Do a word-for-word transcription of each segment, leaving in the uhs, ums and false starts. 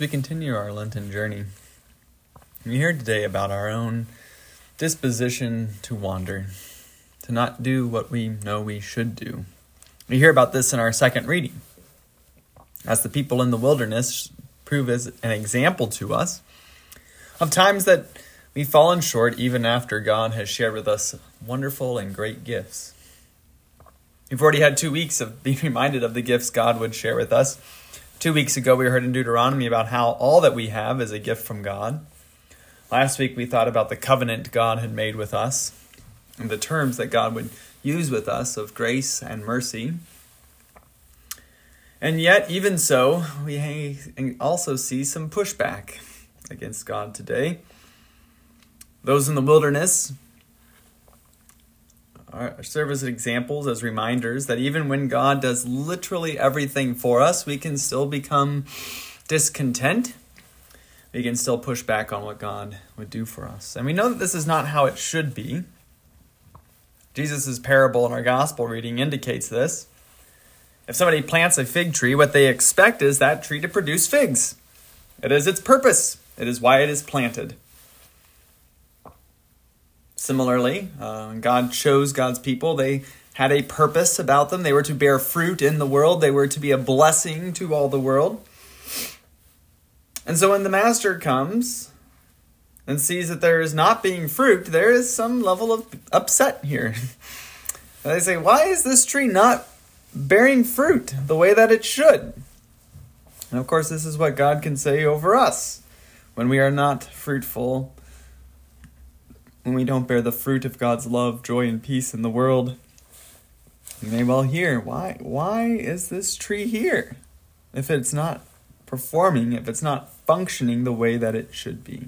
we continue our Lenten journey, we hear today about our own disposition to wander, to not do what we know we should do. We hear about this in our second reading, as the people in the wilderness prove as an example to us of times that we've fallen short even after God has shared with us wonderful and great gifts. We've already had two weeks of being reminded of the gifts God would share with us. Two weeks ago, we heard in Deuteronomy about how all that we have is a gift from God. Last week, we thought about the covenant God had made with us and the terms that God would use with us of grace and mercy. And yet, even so, we also see some pushback against God today. Those in the wilderness serve as examples, as reminders that even when God does literally everything for us, we can still become discontent. We can still push back on what God would do for us. And we know that this is not how it should be. Jesus' parable in our gospel reading indicates this. If somebody plants a fig tree, what they expect is that tree to produce figs. It is its purpose. It is why it is planted. Similarly, uh, when God chose God's people, they had a purpose about them. They were to bear fruit in the world. They were to be a blessing to all the world. And so when the master comes and sees that there is not being fruit, there is some level of upset here. And they say, why is this tree not bearing fruit the way that it should? And of course, this is what God can say over us when we are not fruitful, when we don't bear the fruit of God's love, joy, and peace in the world. You may well hear, why, why is this tree here if it's not performing, if it's not functioning the way that it should be?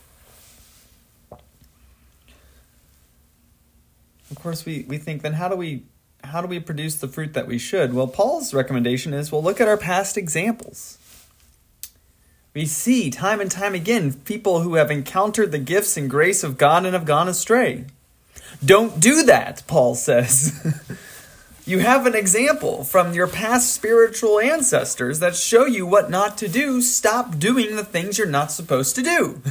Of course, we, we think, then how do we how do we produce the fruit that we should? Well, Paul's recommendation is, well, look at our past examples. We see time and time again people who have encountered the gifts and grace of God and have gone astray. Don't do that, Paul says. You have an example from your past spiritual ancestors that show you what not to do. Stop doing the things you're not supposed to do.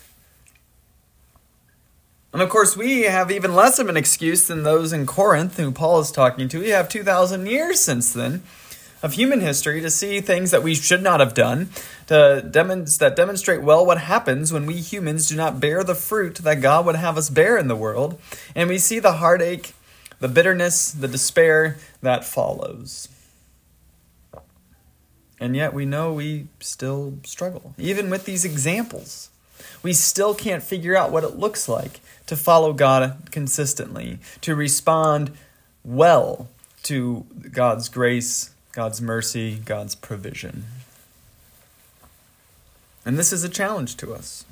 And of course, we have even less of an excuse than those in Corinth who Paul is talking to. We have two thousand years since then of human history to see things that we should not have done, to demonst- that demonstrate well what happens when we humans do not bear the fruit that God would have us bear in the world. And we see the heartache, the bitterness, the despair that follows. And yet we know we still struggle. Even with these examples, we still can't figure out what it looks like to follow God consistently, to respond well to God's grace, God's mercy, God's provision. And this is a challenge to us.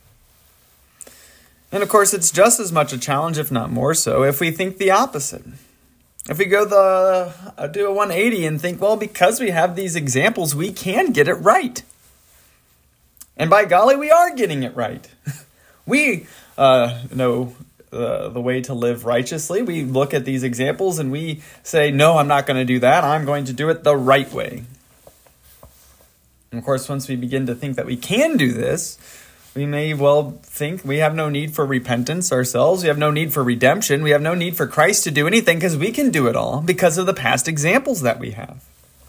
And of course, it's just as much a challenge, if not more so, if we think the opposite. If we go the uh, do a one eighty and think, well, because we have these examples, we can get it right. And by golly, we are getting it right. we uh, know uh, the way to live righteously. We look at these examples and we say, no, I'm not going to do that. I'm going to do it the right way. And of course, once we begin to think that we can do this, we may well think we have no need for repentance ourselves. We have no need for redemption. We have no need for Christ to do anything because we can do it all because of the past examples that we have.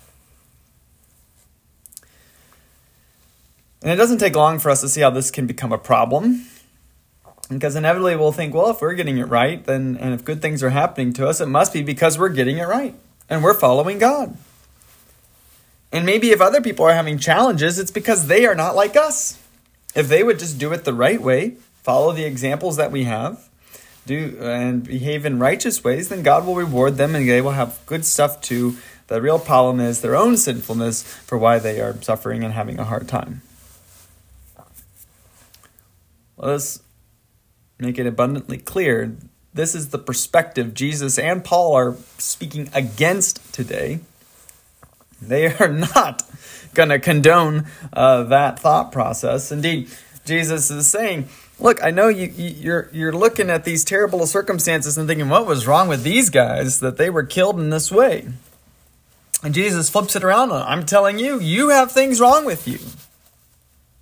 And it doesn't take long for us to see how this can become a problem. Because inevitably we'll think, well, if we're getting it right, then and if good things are happening to us, it must be because we're getting it right. And we're following God. And maybe if other people are having challenges, it's because they are not like us. If they would just do it the right way, follow the examples that we have, do and behave in righteous ways, then God will reward them and they will have good stuff too. The real problem is their own sinfulness for why they are suffering and having a hard time. Let us make it abundantly clear, this is the perspective Jesus and Paul are speaking against today. They are not going to condone uh, that thought process. Indeed, Jesus is saying, look, I know you, you're you're looking at these terrible circumstances and thinking, what was wrong with these guys that they were killed in this way? And Jesus flips it around. I'm telling you, you have things wrong with you.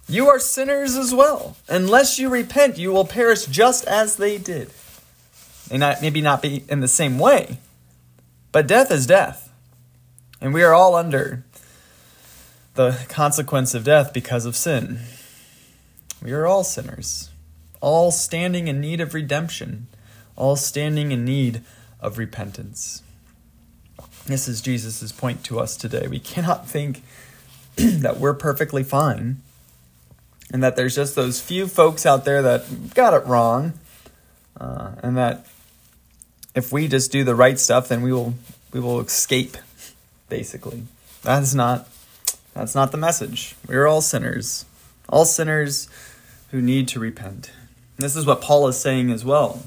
You are sinners as well. Unless you repent, you will perish just as they did. May not, maybe not be in the same way, but death is death. And we are all under the consequence of death because of sin. We are all sinners, all standing in need of redemption, all standing in need of repentance. This is Jesus' point to us today. We cannot think that we're perfectly fine and that there's just those few folks out there that got it wrong, uh, and that if we just do the right stuff, then we will we will escape, basically. That's not that's not the message. We're all sinners, all sinners who need to repent. And this is what Paul is saying as well.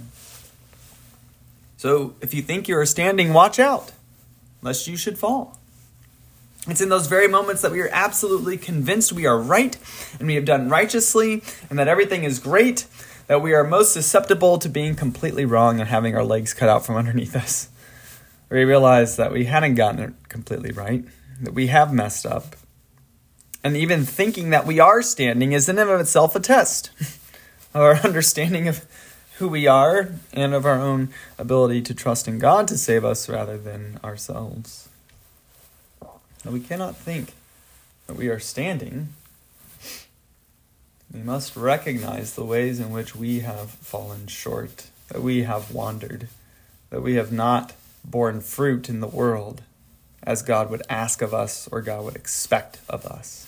So if you think you are standing, watch out, lest you should fall. It's in those very moments that we are absolutely convinced we are right and we have done righteously and that everything is great, that we are most susceptible to being completely wrong and having our legs cut out from underneath us. We realize that we hadn't gotten it completely right, that we have messed up. And even thinking that we are standing is in and of itself a test of our understanding of who we are and of our own ability to trust in God to save us rather than ourselves. Now, we cannot think that we are standing. We must recognize the ways in which we have fallen short, that we have wandered, that we have not borne fruit in the world as God would ask of us or God would expect of us.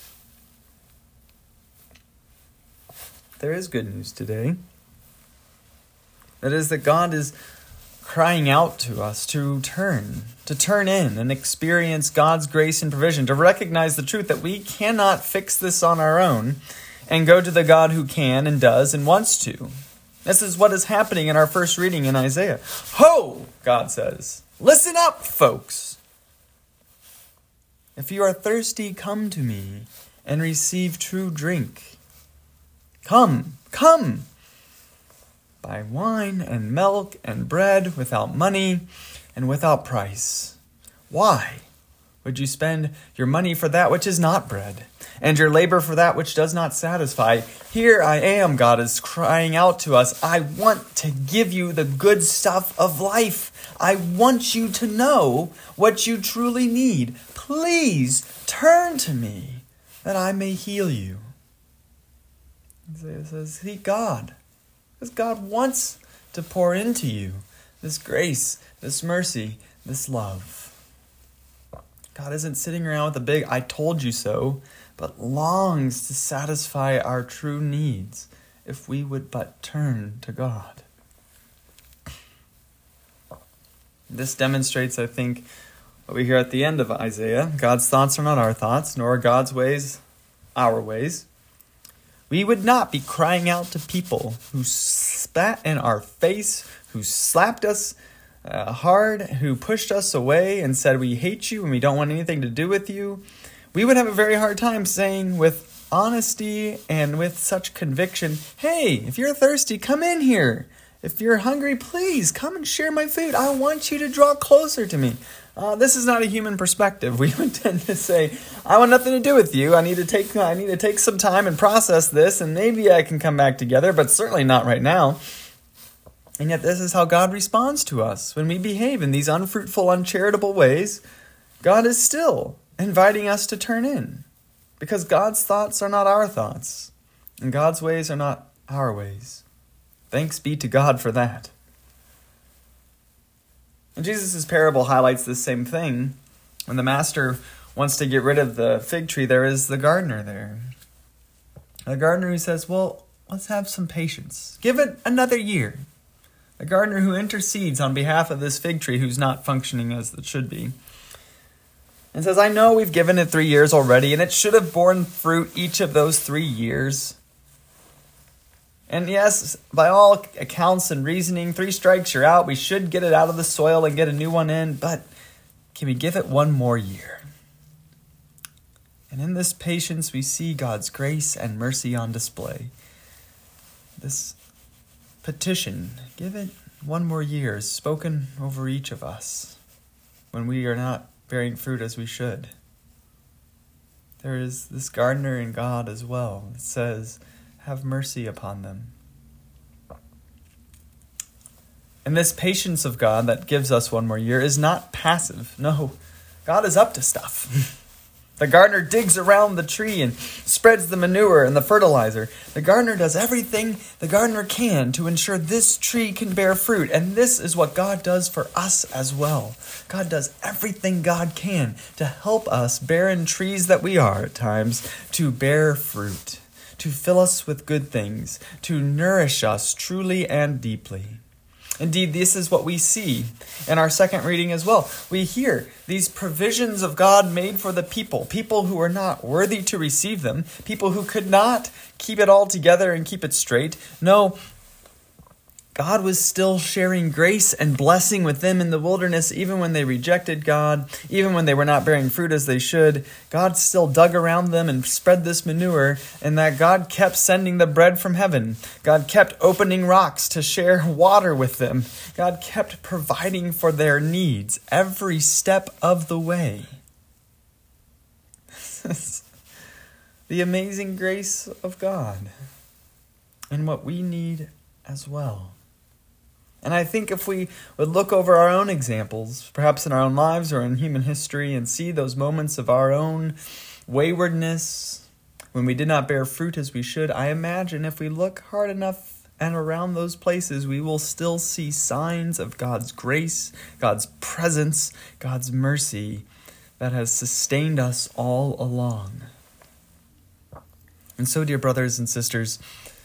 There is good news today. That is that God is crying out to us to turn, to turn in and experience God's grace and provision, to recognize the truth that we cannot fix this on our own and go to the God who can and does and wants to. This is what is happening in our first reading in Isaiah. Ho, God says, listen up, folks. If you are thirsty, come to me and receive true drink. Come, come. Buy wine and milk and bread without money and without price. Why would you spend your money for that which is not bread, and your labor for that which does not satisfy? Here I am, God is crying out to us. I want to give you the good stuff of life. I want you to know what you truly need. Please turn to me that I may heal you. Isaiah says, seek God. Because God wants to pour into you this grace, this mercy, this love. God isn't sitting around with a big I told you so, but longs to satisfy our true needs if we would but turn to God. This demonstrates, I think, what we hear at the end of Isaiah. God's thoughts are not our thoughts, nor are God's ways our ways. We would not be crying out to people who spat in our face, who slapped us uh, hard, who pushed us away and said, we hate you and we don't want anything to do with you. We would have a very hard time saying with honesty and with such conviction, hey, if you're thirsty, come in here. If you're hungry, please come and share my food. I want you to draw closer to me. Uh, this is not a human perspective. We would tend to say, I want nothing to do with you. I need to take I need to take some time and process this, and maybe I can come back together, but certainly not right now. And yet this is how God responds to us. When we behave in these unfruitful, uncharitable ways, God is still inviting us to turn in, because God's thoughts are not our thoughts, and God's ways are not our ways. Thanks be to God for that. And Jesus' parable highlights this same thing. When the master wants to get rid of the fig tree, there is the gardener there. The gardener who says, well, let's have some patience. Give it another year. The gardener who intercedes on behalf of this fig tree who's not functioning as it should be. And says, I know we've given it three years already, and it should have borne fruit each of those three years. And yes, by all accounts and reasoning, three strikes, you're out. We should get it out of the soil and get a new one in. But can we give it one more year? And in this patience, we see God's grace and mercy on display. This petition, give it one more year, is spoken over each of us when we are not bearing fruit as we should. there is this gardener in God as well. It says, have mercy upon them. And this patience of God that gives us one more year is not passive. No, God is up to stuff. The gardener digs around the tree and spreads the manure and the fertilizer. The gardener does everything the gardener can to ensure this tree can bear fruit. And this is what God does for us as well. God does everything God can to help us, barren trees that we are at times, to bear fruit, to fill us with good things, to nourish us truly and deeply. Indeed, this is what we see in our second reading as well. We hear these provisions of God made for the people, people who are not worthy to receive them, people who could not keep it all together and keep it straight. No, God was still sharing grace and blessing with them in the wilderness, even when they rejected God, even when they were not bearing fruit as they should. God still dug around them and spread this manure, and that God kept sending the bread from heaven. God kept opening rocks to share water with them. God kept providing for their needs every step of the way. This is the amazing grace of God and what we need as well. And I think if we would look over our own examples, perhaps in our own lives or in human history, and see those moments of our own waywardness when we did not bear fruit as we should, I imagine if we look hard enough and around those places, we will still see signs of God's grace, God's presence, God's mercy that has sustained us all along. And so, dear brothers and sisters,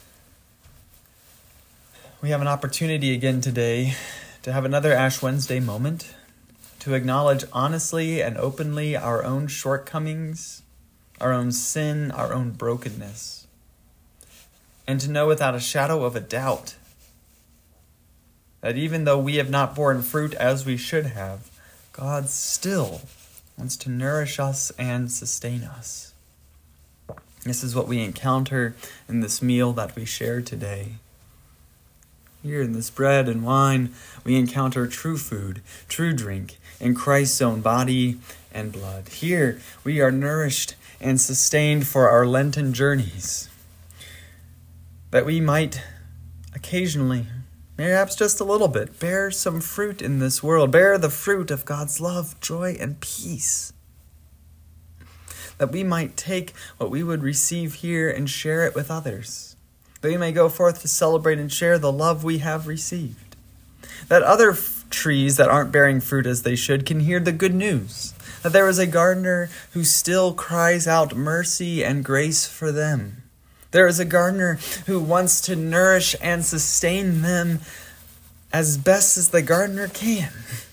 we have an opportunity again today to have another Ash Wednesday moment, to acknowledge honestly and openly our own shortcomings, our own sin, our own brokenness, and to know without a shadow of a doubt that even though we have not borne fruit as we should have, God still wants to nourish us and sustain us. This is what we encounter in this meal that we share today. Here in this bread and wine, we encounter true food, true drink, in Christ's own body and blood. Here, we are nourished and sustained for our Lenten journeys, that we might occasionally, perhaps just a little bit, bear some fruit in this world, bear the fruit of God's love, joy, and peace. That we might take what we would receive here and share it with others. That we may go forth to celebrate and share the love we have received. That other f- trees that aren't bearing fruit as they should can hear the good news. That there is a gardener who still cries out mercy and grace for them. There is a gardener who wants to nourish and sustain them as best as the gardener can.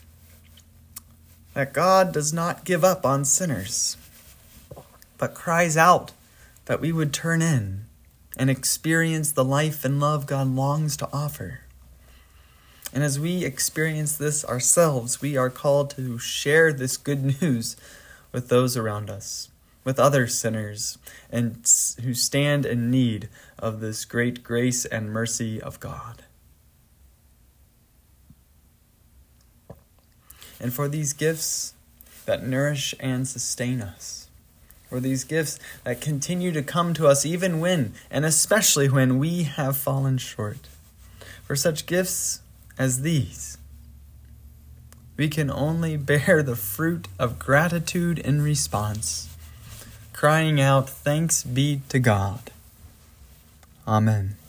That God does not give up on sinners, but cries out that we would turn in and experience the life and love God longs to offer. And as we experience this ourselves, we are called to share this good news with those around us, with other sinners, and who stand in need of this great grace and mercy of God. And for these gifts that nourish and sustain us, for these gifts that continue to come to us even when, and especially when, we have fallen short. For such gifts as these, we can only bear the fruit of gratitude in response, crying out, "Thanks be to God." Amen.